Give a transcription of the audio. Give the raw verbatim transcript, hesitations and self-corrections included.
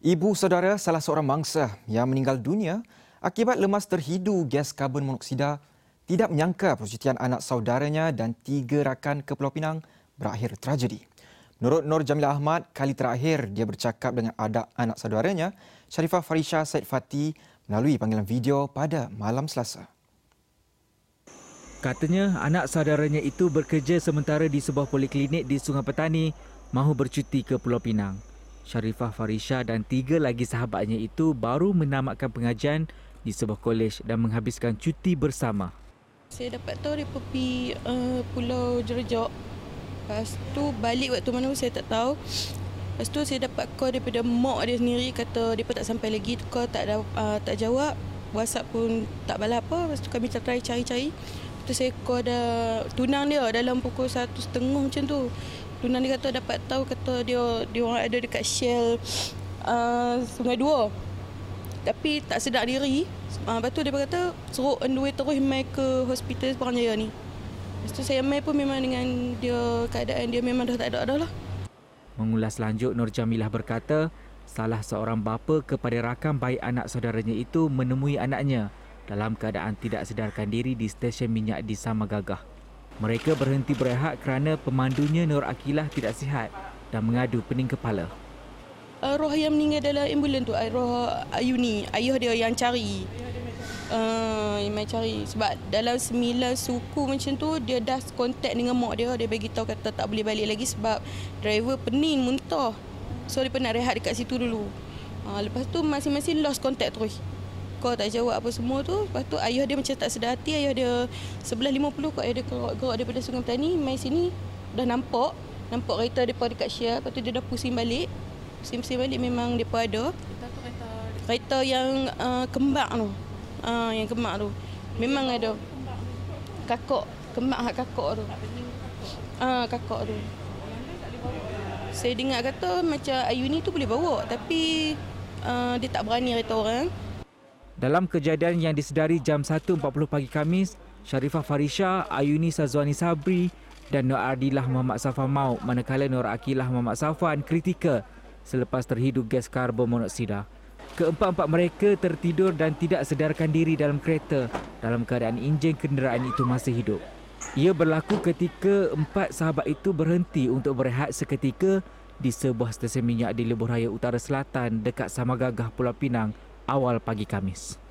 Ibu saudara salah seorang mangsa yang meninggal dunia akibat lemas terhidu gas karbon monoksida tidak menyangka percutian anak saudaranya dan tiga rakan ke Pulau Pinang berakhir tragedi. Menurut Nur Jamilah Ahmad, kali terakhir dia bercakap dengan anak, anak saudaranya, Sharifah Farisha Said Fati melalui panggilan video pada malam Selasa. Katanya anak saudaranya itu bekerja sementara di sebuah poliklinik di Sungai Petani mahu bercuti ke Pulau Pinang. Sharifah Farisha dan tiga lagi sahabatnya itu baru menamatkan pengajian di sebuah kolej dan menghabiskan cuti bersama. Saya dapat tahu dia pergi uh, Pulau Jerejok. Lepas tu balik waktu mana saya tak tahu. Lepas tu saya dapat call daripada mak dia sendiri, kata dia pun tak sampai lagi. Call tak ada, uh, tak jawab. WhatsApp pun tak balas apa. Lepas tu kami try cari-cari. Lepas tu saya call dah tunang dia dalam pukul satu setengah macam tu. Tunang dia kata dapat tahu, kata dia dia orang ada dekat Shell uh, Sungai Dua. Tapi tak sedar diri. Uh, lepas tu dia berkata suruh on the way terus mai ke hospital Peranjaya ni. Lepas tu saya mai pun memang dengan dia, keadaan dia memang dah tak ada dah lah. Mengulas lanjut, Nur Jamilah berkata salah seorang bapa kepada rakan baik anak saudaranya itu menemui anaknya dalam keadaan tidak sedarkan diri di stesen minyak di Samagagah. Mereka berhenti berehat kerana pemandunya Nur Akilah tidak sihat dan mengadu pening kepala. Arwah yang meninggal dalam ambulan tu, arwah Ayuni, ayah dia yang cari. Uh, yang main cari. Sebab dalam sembilan suku macam tu, dia dah kontak dengan mak dia. Dia bagi tahu kata tak boleh balik lagi sebab driver pening, muntah. So, dia pernah rehat dekat situ dulu. Uh, lepas tu, masing-masing lost contact terus. Kau tak jawab apa semua tu. Lepas tu ayah dia macam tak sedar hati. Ayah dia sebelas lima puluh kot ayah dia gerak daripada Sungai Petani. Mai sini dah nampak. Nampak kereta mereka dekat Shell. Lepas tu dia dah pusing balik. Pusing-pusing balik memang mereka ada. Kereta tu kereta? Kereta yang uh, kembang tu. Uh, yang kembang tu. Memang ada. Kakak. Kembang hak kakak tu. Ah, uh, kakak tu. Saya dengar kata macam Ayuni tu boleh bawa. Tapi uh, dia tak berani kereta orang. Dalam kejadian yang disedari jam satu empat puluh pagi Khamis, Sharifah Farisha, Ayuni Sazwani Sabri dan Nur Adilah Muhammad Safwan maut, manakala Nur Akilah Muhammad Safwan kritikal selepas terhidu gas karbon monoksida. Keempat-empat mereka tertidur dan tidak sedarkan diri dalam kereta dalam keadaan enjin kenderaan itu masih hidup. Ia berlaku ketika empat sahabat itu berhenti untuk berehat seketika di sebuah stesen minyak di Lebuh Raya Utara Selatan dekat Samagagah, Pulau Pinang awal pagi Khamis.